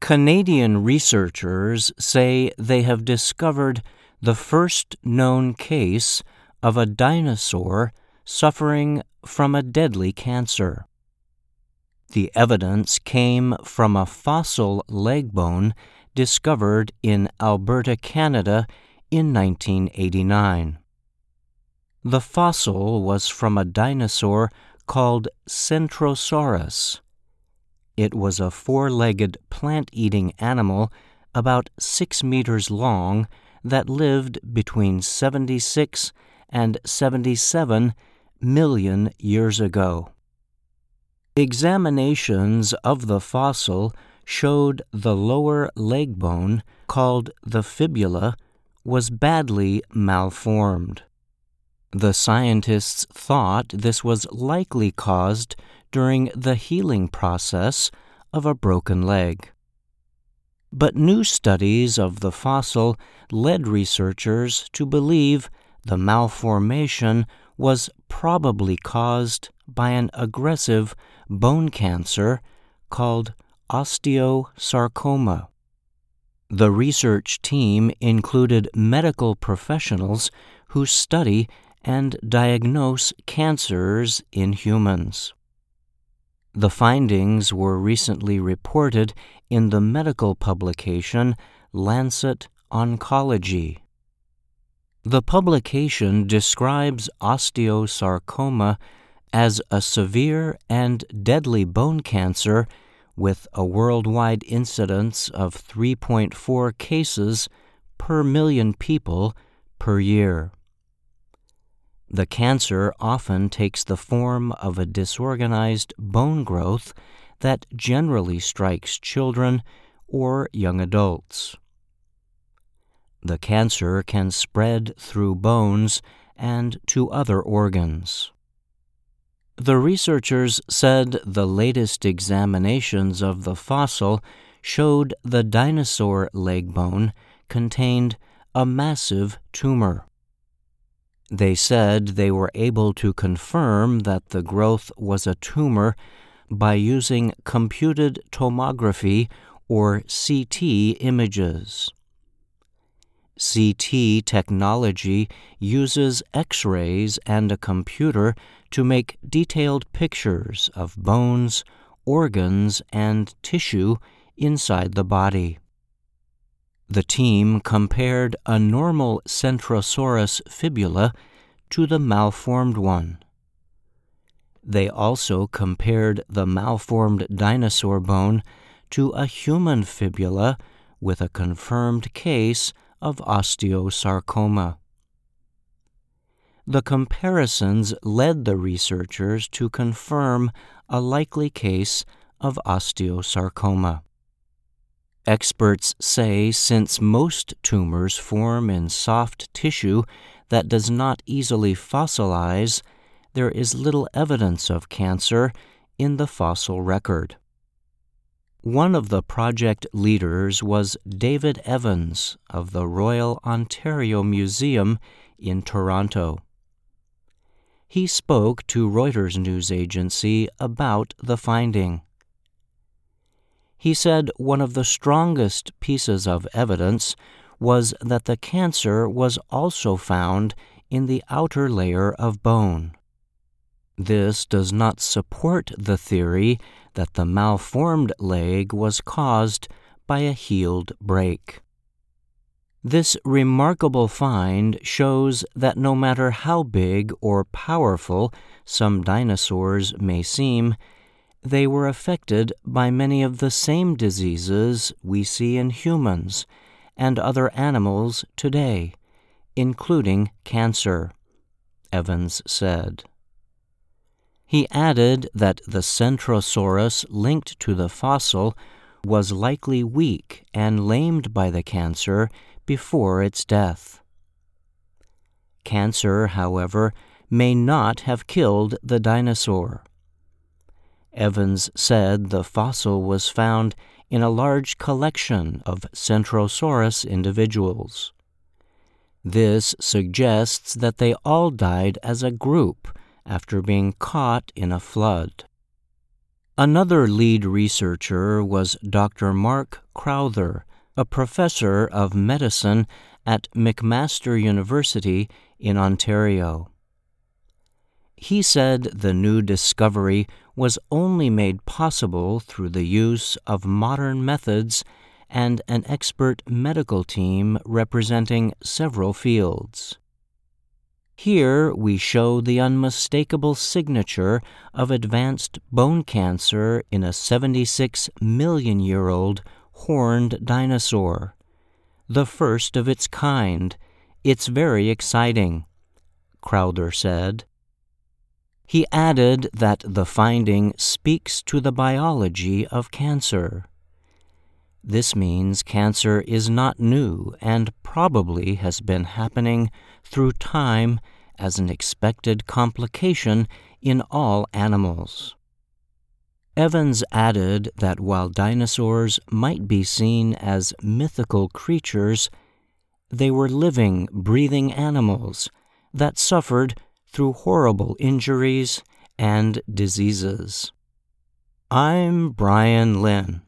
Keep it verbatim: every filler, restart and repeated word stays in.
Canadian researchers say they have discovered the first known case of a dinosaur suffering from a deadly cancer. The evidence came from a fossil leg bone discovered in Alberta, Canada in nineteen eighty-nine. The fossil was from a dinosaur called Centrosaurus. It was a four-legged plant-eating animal about six meters long that lived between seventy-six and seventy-seven million years ago. Examinations of the fossil showed the lower leg bone, called the fibula, was badly malformed. The scientists thought this was likely caused during the healing process of a broken leg. But new studies of the fossil led researchers to believe the malformation was probably caused by an aggressive bone cancer called osteosarcoma. The research team included medical professionals who study and diagnose cancers in humans. The findings were recently reported in the medical publication Lancet Oncology. The publication describes osteosarcoma as a severe and deadly bone cancer with a worldwide incidence of three point four cases per million people per year. The cancer often takes the form of a disorganized bone growth that generally strikes children or young adults. The cancer can spread through bones and to other organs. The researchers said the latest examinations of the fossil showed the dinosaur leg bone contained a massive tumor. They said they were able to confirm that the growth was a tumor by using computed tomography or C T images. C T technology uses X-rays and a computer to make detailed pictures of bones, organs, and tissue inside the body. The team compared a normal Centrosaurus fibula to the malformed one. They also compared the malformed dinosaur bone to a human fibula with a confirmed case of osteosarcoma. The comparisons led the researchers to confirm a likely case of osteosarcoma. Experts say since most tumors form in soft tissue that does not easily fossilize, there is little evidence of cancer in the fossil record. One of the project leaders was David Evans of the Royal Ontario Museum in Toronto. He spoke to Reuters news agency about the finding. He said one of the strongest pieces of evidence was that the cancer was also found in the outer layer of bone. This does not support the theory that the malformed leg was caused by a healed break. This remarkable find shows that no matter how big or powerful some dinosaurs may seem, they were affected by many of the same diseases we see in humans and other animals today, including cancer, Evans said. He added that the Centrosaurus linked to the fossil was likely weak and lamed by the cancer before its death. Cancer, however, may not have killed the dinosaur. Evans said the fossil was found in a large collection of Centrosaurus individuals. This suggests that they all died as a group after being caught in a flood. Another lead researcher was Doctor Mark Crowther, a professor of medicine at McMaster University in Ontario. He said the new discovery was only made possible through the use of modern methods and an expert medical team representing several fields. Here we show the unmistakable signature of advanced bone cancer in a seventy-six million year old horned dinosaur. The first of its kind. It's very exciting, Crowther said. He added that the finding speaks to the biology of cancer. This means cancer is not new and probably has been happening through time as an expected complication in all animals. Evans added that while dinosaurs might be seen as mythical creatures, they were living, breathing animals that suffered through horrible injuries and diseases. I'm Brian Lynn.